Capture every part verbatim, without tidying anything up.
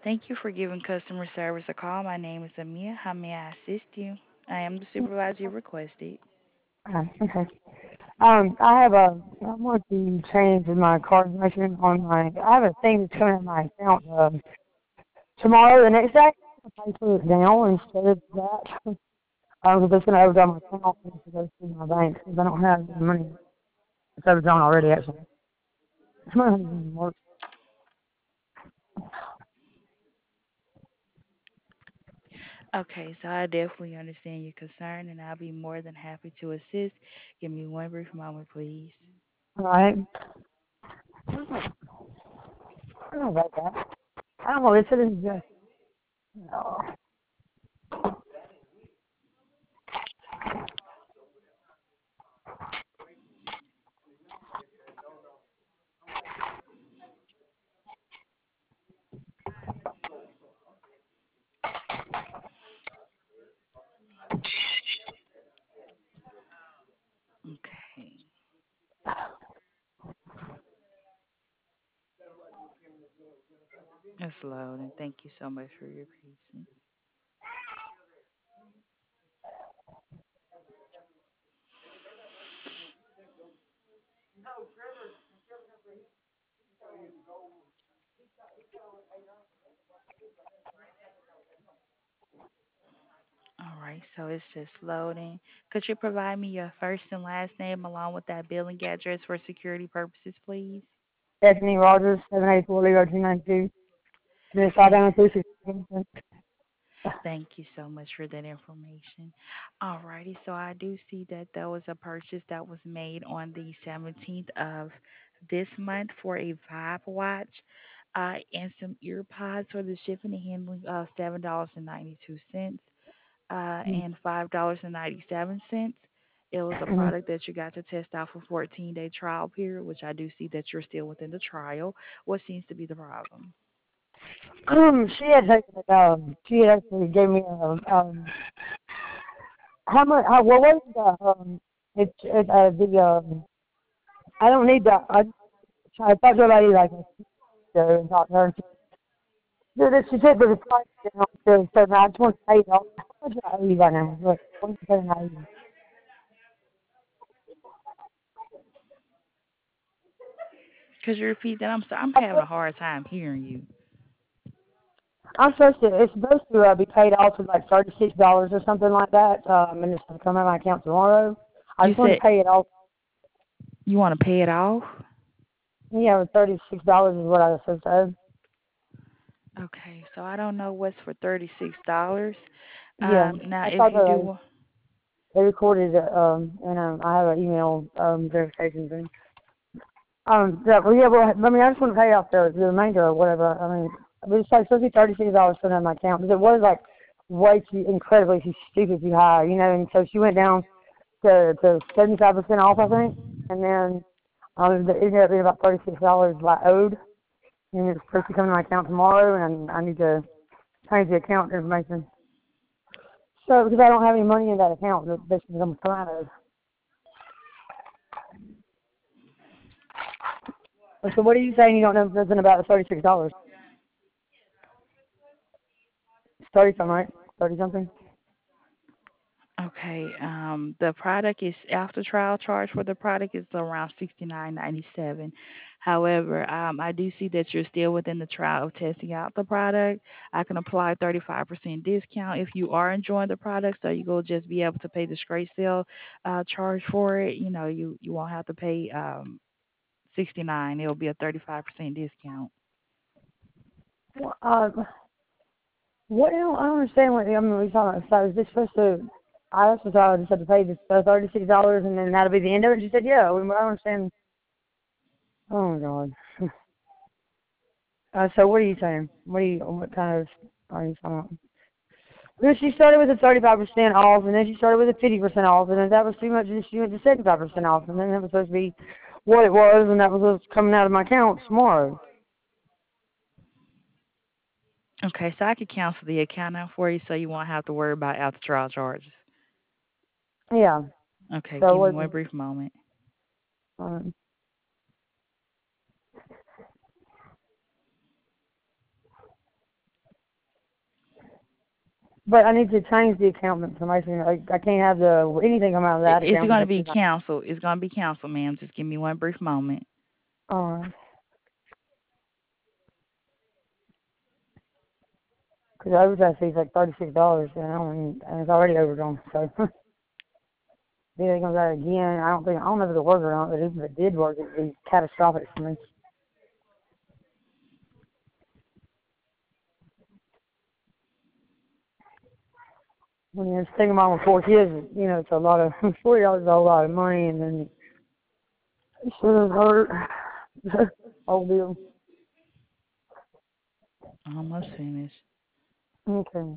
Thank you for giving customer service a call. My name is Amia. How may I assist you? I am the supervisor you requested. Uh, okay. Um, I have a, I want to change my card information on my, I have a thing that's coming in my account, um, tomorrow, the next day. I pay for it now instead of that. Um, because it's going to overdraw my account and to go through my bank because I don't have the money. It's overdrawn already, actually. It's not even work. Okay, so I definitely understand your concern and I'll be more than happy to assist. Give me one brief moment, please. All right. I don't know about that. I don't know. It said it's just, oh, Okay, it's loading. Thank you so much for your patience. All right, so it's just loading. Could you provide me your first and last name along with that billing address for security purposes, please? Stephanie Rogers, seven eight four Leo two nine two. Miss Thank Alabama two six. Thank you so much for that information. Alrighty, so I do see that there was a purchase that was made on the seventeenth of this month for a Vibe watch uh, and some ear pods for the shipping and handling of seven dollars and ninety-two cents uh, and five dollars and ninety-seven cents. It was a product that you got to test out for fourteen day trial period, which I do see that you're still within the trial. What seems to be the problem? Um, she had taken it, um, she had actually gave me, um, um, how much, how, what was the, um, it's, it, uh, the, um, I don't need that. I, I talked to a lady like uh, and talked to her. And she, she she said the price down to seven. I just want to pay it off. How much do I owe you right now? Look, what am I paying you? Could you repeat that? I'm sorry, I'm I'm having a supposed hard time hearing you. I'm supposed to, it's supposed to uh, be paid off with like thirty-six dollars or something like that, um, and it's going to come out of my account tomorrow. I You just want said to pay it off. you want to pay it off? Yeah, with thirty-six dollars is what I was supposed to owe. Okay, so I don't know what's for thirty-six dollars. Yeah, Um, now I if thought you that do, they recorded it, um, and um, I have an email um, verification thing. Um, yeah, well, yeah, well, I mean, I just want to pay off the, the remainder or whatever. I mean, it was like supposed to be thirty-six dollars coming out of my account because it was like way too incredibly too stupid too high, you know. And so she went down to to seventy-five percent off, I think, and then um, it ended up being about thirty-six dollars like owed, and it's supposed to come to my account tomorrow, and I need to change the account information. So because I don't have any money in that account, that this is I'm trying to. So what are you saying? You don't know nothing about the thirty-six dollars? It's thirty something, right? Thirty something. okay, um, the product is after trial charge for the product is around sixty-nine ninety-seven. However, um, I do see that you're still within the trial of testing out the product. I can apply thirty-five percent discount if you are enjoying the product, so you will just be able to pay the straight sale uh, charge for it. You know, you you won't have to pay um, sixty-nine. It'll be a thirty-five percent discount. Well, uh, what? I don't, I don't understand what I mean. What you're talking about. So is this supposed to? I also thought I just had to pay this uh, thirty-six dollars and then that'll be the end of it. She said, "Yeah." Well, I don't understand. Oh my god. Uh, so what are you saying? What are you? What kind of are you talking about? Then she started with a thirty-five percent off, and then she started with a fifty percent off, and then that was too much. And she went to seventy-five percent off, and then that was supposed to be what it was, and that was what's coming out of my account tomorrow. Okay, so I could cancel the account now for you, so you won't have to worry about after trial charges. Yeah. Okay, So give me what? one brief moment. Um, But I need to change the account information. I, I can't have the anything come out of I- that It's account going because to that's be just not. canceled. It's going to be canceled, ma'am. Just give me one brief moment. Uh, because the overdraft fee's like thirty six dollars, you know, and, and it's already overdone. So if anything comes out again, I don't think I don't know if it'll work or not. But even if it did work, it'd be catastrophic for me. When you're a single mom with four kids, you know, it's a lot of forty dollars is a whole lot of money, and then it sure does hurt. Whole deal. Almost finished. Okay.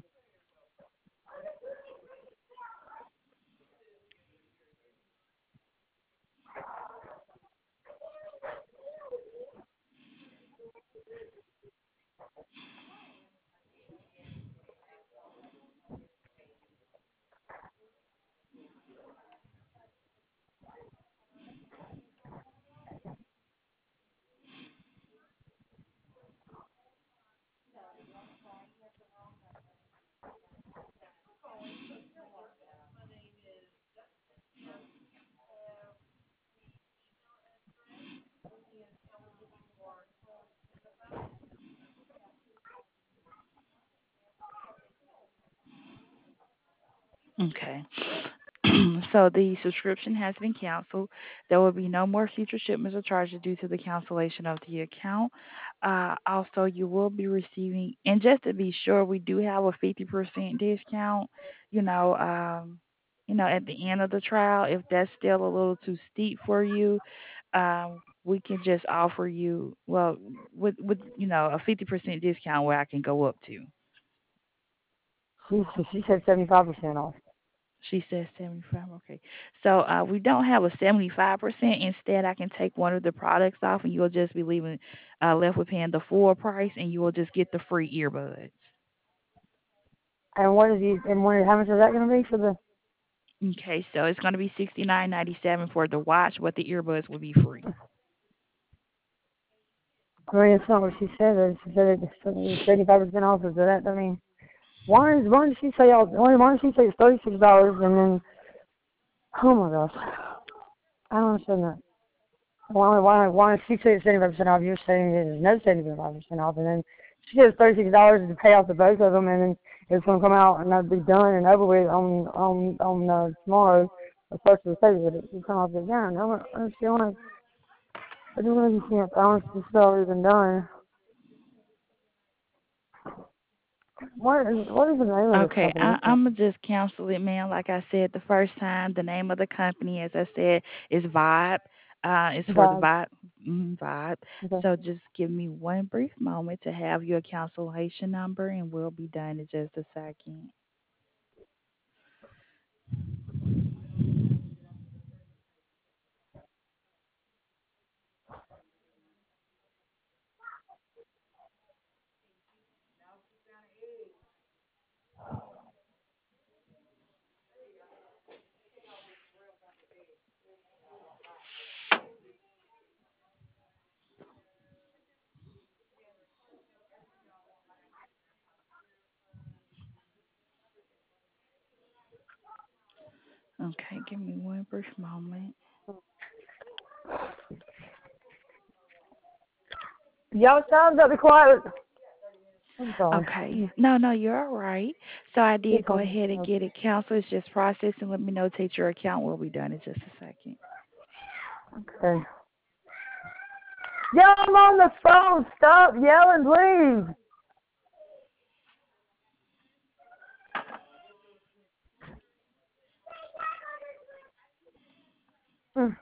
Okay. So the subscription has been canceled. There will be no more future shipments or charges due to the cancellation of the account. Uh, also, you will be receiving, and just to be sure, we do have a fifty percent discount. You know, um, you know, at the end of the trial, if that's still a little too steep for you, um, we can just offer you, well, with with you know a fifty percent discount where I can go up to. She she said seventy five percent off. She says seventy-five. Okay. So uh, we don't have a seventy-five percent. Instead, I can take one of the products off and you'll just be leaving uh, left with paying the full price and you will just get the free earbuds. And what is you and what how much is that going to be for the? Okay. So it's going to be sixty-nine ninety-seven for the watch, but the earbuds will be free. I mean, it's not what she said. She said it's seventy five percent off. Is that? I mean, why is why did she say all? Why why did she say it's thirty six dollars and then? Oh my gosh, I don't understand that. Why why why did she say it's seventy five percent off? You're saying there's no seventy five percent off, and then she says thirty six dollars to pay off the both of them, and then it's going to come out and that'll be done and over with on on on uh, tomorrow. The first of the second, it will come off again. I don't understand. I don't understand. I don't understand. It's already been done. What is what is the name of this Okay, company? I, I'm gonna just cancel it, man. Like I said the first time, the name of the company, as I said, is Vibe. Uh, it's for the Vibe. Vibe. Mm, Vibe. Okay. So just give me one brief moment to have your cancellation number, and we'll be done in just a second. Okay, give me one brief moment. Y'all sounds up. Be quiet. I'm sorry. Okay. No, no, you're all right. So I Keep did go talking. ahead and get it canceled. It's just processing. Let me notate your account. We'll be done in just a second. Okay. Y'all, I'm on the phone. Stop yelling, please. Mm.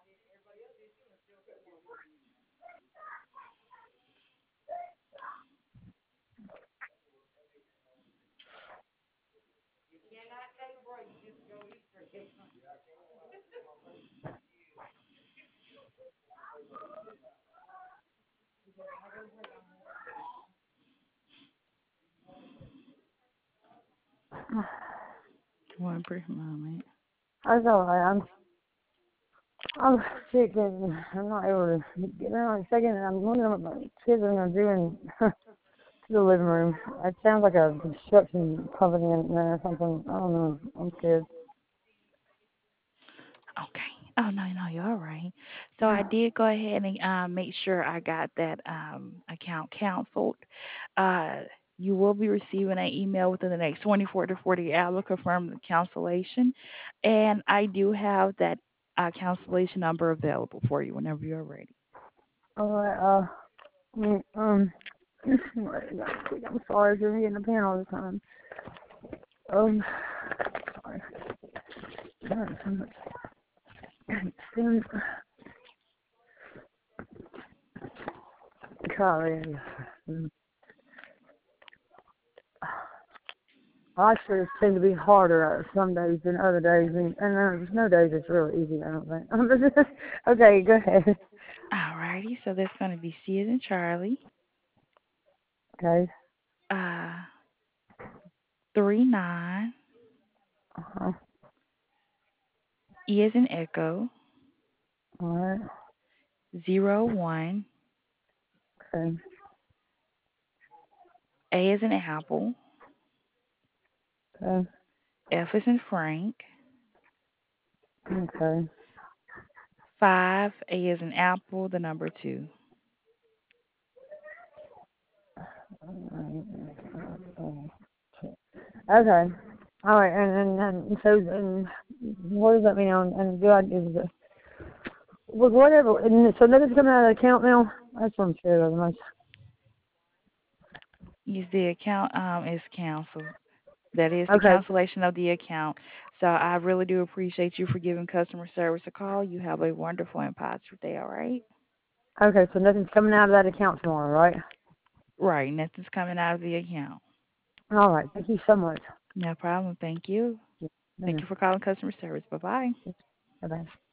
One brief moment. That's all right. I'm I'm sick and I'm not able to get around in a second. And I'm wondering what my kids are gonna do and The living room. It sounds like a construction company in there or something. I don't know. I'm scared. Okay. Oh no, no, you're all right. So I did go ahead and um, make sure I got that um, account canceled. Uh, you will be receiving an email within the next twenty-four to forty hours confirming the cancellation, and I do have that uh, cancellation number available for you whenever you're ready. Alright, uh, mm, um, I'm sorry for getting a pain all the time. Um, sorry. God, so much. Soon, golly. Mm. Oscars tend to be harder some days than other days, and, and there's no days it's really easy, I don't think. Okay, go ahead. Alrighty, so that's going to be C as in Charlie, Okay. uh, three nine, Uh-huh. E as in Echo, Alright. zero one, Okay. A as in Apple, Okay. F as in Frank, Okay. five, A as in Apple, the number two. Okay. All right, and and, and so and what does that mean? On and do I is the well, whatever? And so nothing's coming out of the account now. That's what I'm scared of the most. Yes, the account um is canceled. That is the Okay. cancellation of the account. So I really do appreciate you for giving customer service a call. You have a wonderful and positive day, all right? Okay. So nothing's coming out of that account tomorrow, right? Right, nothing's coming out of the account. All right. Thank you so much. No problem. Thank you. Thank you for calling customer service. Bye bye. Bye bye.